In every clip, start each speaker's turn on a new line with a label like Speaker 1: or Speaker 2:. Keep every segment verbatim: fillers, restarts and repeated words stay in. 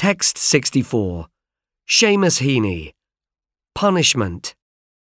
Speaker 1: Text sixty-four. Seamus Heaney. Punishment.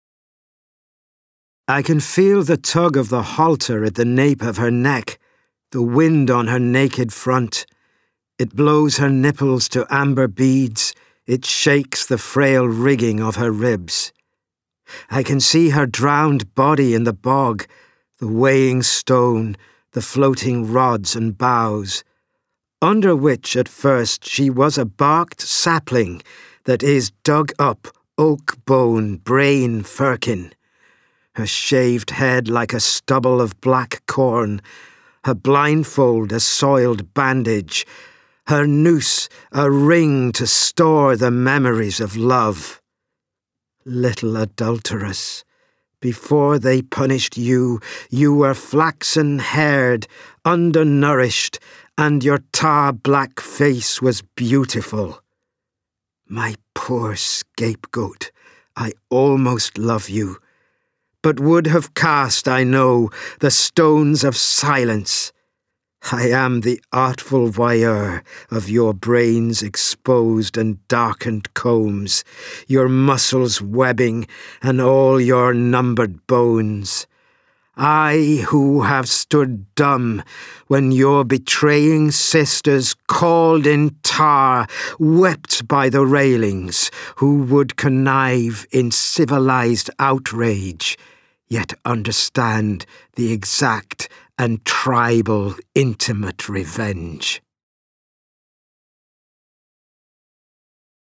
Speaker 2: I can feel the tug of the halter at the nape of her neck, the wind on her naked front. It blows her nipples to amber beads. It shakes the frail rigging of her ribs. I can see her drowned body in the bog, the weighing stone, the floating rods and boughs, under which at first she was a barked sapling that is dug up oak bone brain firkin, her shaved head like a stubble of black corn, her blindfold a soiled bandage, her noose a ring to store the memories of love. Little adulteress, before they punished you, you were flaxen-haired, undernourished, and your tar-black face was beautiful. My poor scapegoat, I almost love you, but would have cast, I know, the stones of silence. I am the artful voyeur of your brain's exposed and darkened combs, your muscles webbing, and all your numbered bones. I who have stood dumb when your betraying sisters called in tar, wept by the railings, who would connive in civilized outrage, yet understand the exact and tribal intimate revenge.